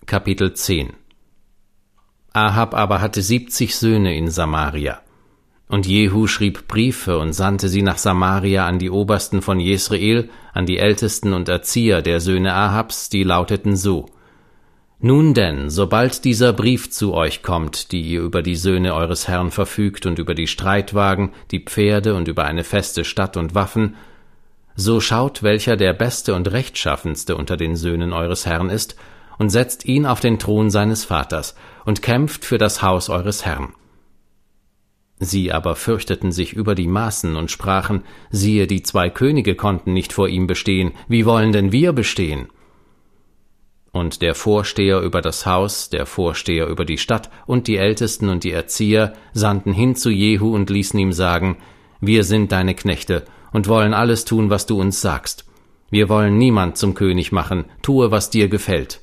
Kapitel 10. Ahab aber hatte 70 Söhne in Samaria. Und Jehu schrieb Briefe und sandte sie nach Samaria an die Obersten von Jesreel, an die Ältesten und Erzieher der Söhne Ahabs, die lauteten so: Nun denn, sobald dieser Brief zu euch kommt, die ihr über die Söhne eures Herrn verfügt und über die Streitwagen, die Pferde und über eine feste Stadt und Waffen, so schaut, welcher der beste und rechtschaffenste unter den Söhnen eures Herrn ist, und setzt ihn auf den Thron seines Vaters und kämpft für das Haus eures Herrn. Sie aber fürchteten sich über die Maßen und sprachen: Siehe, die 2 Könige konnten nicht vor ihm bestehen, wie wollen denn wir bestehen? Und der Vorsteher über das Haus, der Vorsteher über die Stadt und die Ältesten und die Erzieher sandten hin zu Jehu und ließen ihm sagen: Wir sind deine Knechte und wollen alles tun, was du uns sagst. Wir wollen niemand zum König machen, tue, was dir gefällt.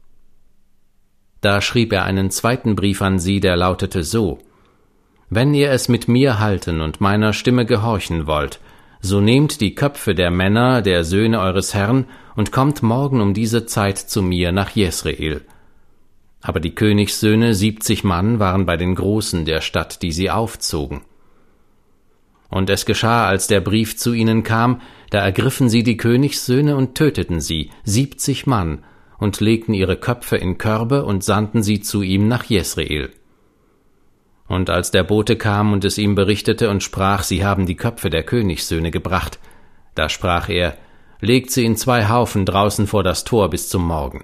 Da schrieb er einen zweiten Brief an sie, der lautete so: Wenn ihr es mit mir halten und meiner Stimme gehorchen wollt, so nehmt die Köpfe der Männer, der Söhne eures Herrn, und kommt morgen um diese Zeit zu mir nach Jesreel. Aber die Königssöhne, 70 Mann, waren bei den Großen der Stadt, die sie aufzogen. Und es geschah, als der Brief zu ihnen kam, da ergriffen sie die Königssöhne und töteten sie, 70 Mann, und legten ihre Köpfe in Körbe und sandten sie zu ihm nach Jesreel. Und als der Bote kam und es ihm berichtete und sprach, sie haben die Köpfe der Königssöhne gebracht, da sprach er: Legt sie in 2 Haufen draußen vor das Tor bis zum Morgen.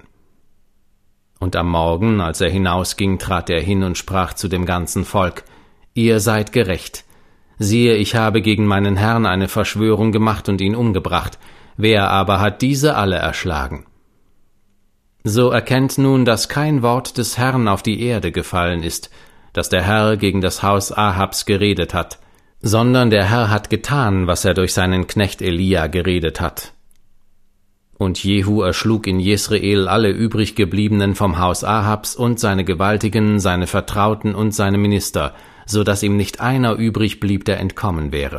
Und am Morgen, als er hinausging, trat er hin und sprach zu dem ganzen Volk: Ihr seid gerecht. Siehe, ich habe gegen meinen Herrn eine Verschwörung gemacht und ihn umgebracht. Wer aber hat diese alle erschlagen? So erkennt nun, dass kein Wort des Herrn auf die Erde gefallen ist, dass der Herr gegen das Haus Ahabs geredet hat, sondern der Herr hat getan, was er durch seinen Knecht Elia geredet hat. Und Jehu erschlug in Jesreel alle übriggebliebenen vom Haus Ahabs und seine Gewaltigen, seine Vertrauten und seine Minister, so dass ihm nicht einer übrig blieb, der entkommen wäre.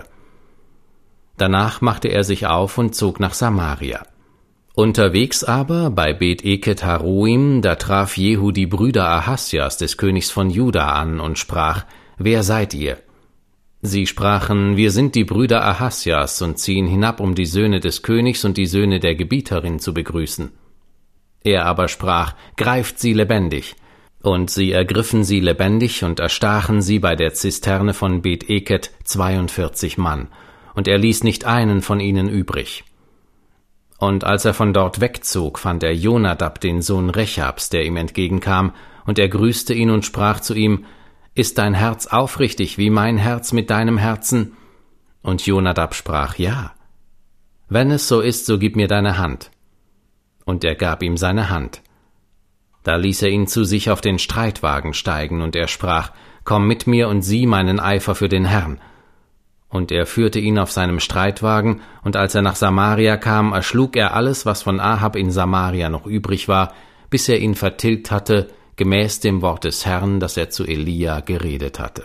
Danach machte er sich auf und zog nach Samaria. Unterwegs aber, bei Bet-Eket Haroim, da traf Jehu die Brüder Ahasjas, des Königs von Juda, an und sprach: Wer seid ihr? Sie sprachen: Wir sind die Brüder Ahasjas und ziehen hinab, um die Söhne des Königs und die Söhne der Gebieterin zu begrüßen. Er aber sprach: Greift sie lebendig. Und sie ergriffen sie lebendig und erstachen sie bei der Zisterne von Bet-Eket 42 Mann, und er ließ nicht einen von ihnen übrig. Und als er von dort wegzog, fand er Jonadab, den Sohn Rechabs, der ihm entgegenkam, und er grüßte ihn und sprach zu ihm: Ist dein Herz aufrichtig wie mein Herz mit deinem Herzen? Und Jonadab sprach: Ja. Wenn es so ist, so gib mir deine Hand. Und er gab ihm seine Hand. Da ließ er ihn zu sich auf den Streitwagen steigen, und er sprach: Komm mit mir und sieh meinen Eifer für den Herrn. Und er führte ihn auf seinem Streitwagen, und als er nach Samaria kam, erschlug er alles, was von Ahab in Samaria noch übrig war, bis er ihn vertilgt hatte, gemäß dem Wort des Herrn, das er zu Elia geredet hatte.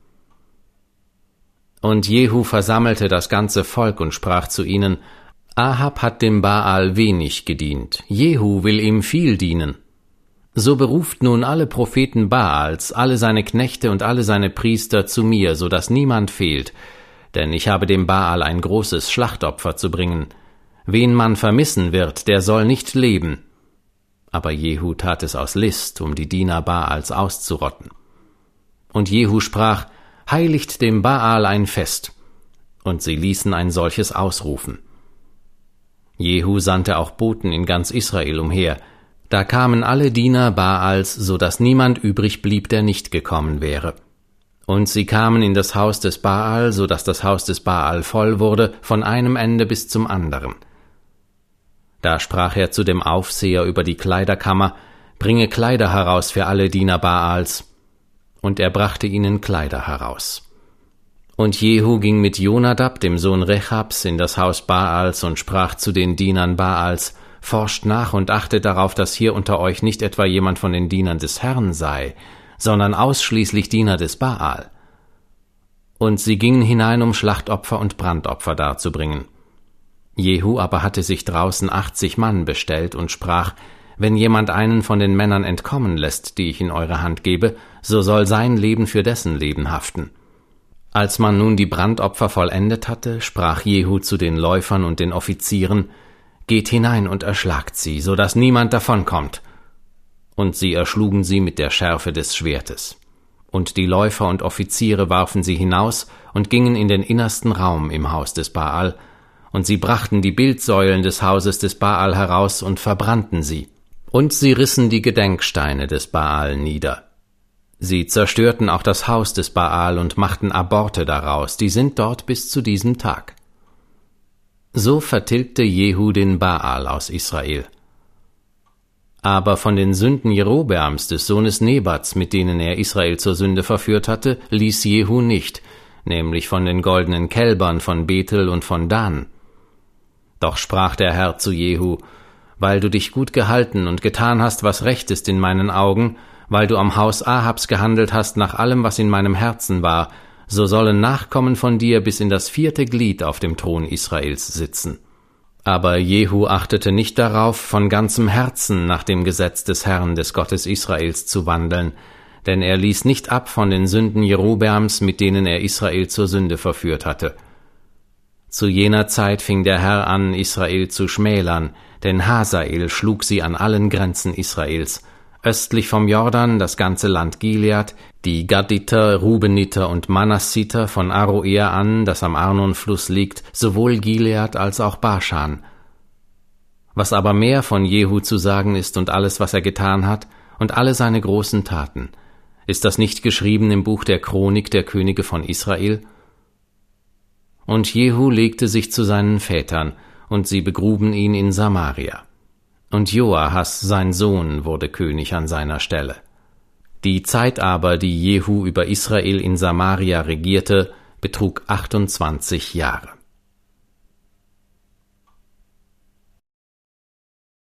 Und Jehu versammelte das ganze Volk und sprach zu ihnen: Ahab hat dem Baal wenig gedient, Jehu will ihm viel dienen. So beruft nun alle Propheten Baals, alle seine Knechte und alle seine Priester zu mir, so dass niemand fehlt, denn ich habe dem Baal ein großes Schlachtopfer zu bringen. Wen man vermissen wird, der soll nicht leben. Aber Jehu tat es aus List, um die Diener Baals auszurotten. Und Jehu sprach: Heiligt dem Baal ein Fest. Und sie ließen ein solches ausrufen. Jehu sandte auch Boten in ganz Israel umher. Da kamen alle Diener Baals, so dass niemand übrig blieb, der nicht gekommen wäre. Und sie kamen in das Haus des Baal, so dass das Haus des Baal voll wurde, von einem Ende bis zum anderen. Da sprach er zu dem Aufseher über die Kleiderkammer: Bringe Kleider heraus für alle Diener Baals. Und er brachte ihnen Kleider heraus. Und Jehu ging mit Jonadab, dem Sohn Rechabs, in das Haus Baals und sprach zu den Dienern Baals: Forscht nach und achtet darauf, dass hier unter euch nicht etwa jemand von den Dienern des Herrn sei, sondern ausschließlich Diener des Baal. Und sie gingen hinein, um Schlachtopfer und Brandopfer darzubringen. Jehu aber hatte sich draußen 80 Mann bestellt und sprach: wenn jemand einen von den Männern entkommen lässt, die ich in eure Hand gebe, so soll sein Leben für dessen Leben haften.« Als man nun die Brandopfer vollendet hatte, sprach Jehu zu den Läufern und den Offizieren: »Geht hinein und erschlagt sie, so dass niemand davonkommt.« Und sie erschlugen sie mit der Schärfe des Schwertes. Und die Läufer und Offiziere warfen sie hinaus und gingen in den innersten Raum im Haus des Baal, und sie brachten die Bildsäulen des Hauses des Baal heraus und verbrannten sie. Und sie rissen die Gedenksteine des Baal nieder. Sie zerstörten auch das Haus des Baal und machten Aborte daraus, die sind dort bis zu diesem Tag. So vertilgte Jehu den Baal aus Israel. Aber von den Sünden Jerobeams, des Sohnes Nebats, mit denen er Israel zur Sünde verführt hatte, ließ Jehu nicht, nämlich von den goldenen Kälbern von Bethel und von Dan. Doch sprach der Herr zu Jehu: »Weil du dich gut gehalten und getan hast, was recht ist in meinen Augen, weil du am Haus Ahabs gehandelt hast nach allem, was in meinem Herzen war, so sollen Nachkommen von dir bis in das 4. Glied auf dem Thron Israels sitzen.« Aber Jehu achtete nicht darauf, von ganzem Herzen nach dem Gesetz des Herrn, des Gottes Israels, zu wandeln, denn er ließ nicht ab von den Sünden Jerobeams, mit denen er Israel zur Sünde verführt hatte. Zu jener Zeit fing der Herr an, Israel zu schmälern, denn Hazael schlug sie an allen Grenzen Israels, östlich vom Jordan das ganze Land Gilead, die Gaditer, Rubeniter und Manassiter von Aroer an, das am Arnonfluss liegt, sowohl Gilead als auch Baschan. Was aber mehr von Jehu zu sagen ist und alles, was er getan hat, und alle seine großen Taten, ist das nicht geschrieben im Buch der Chronik der Könige von Israel? Und Jehu legte sich zu seinen Vätern, und sie begruben ihn in Samaria. Und Joahas, sein Sohn, wurde König an seiner Stelle. Die Zeit aber, die Jehu über Israel in Samaria regierte, betrug 28 Jahre.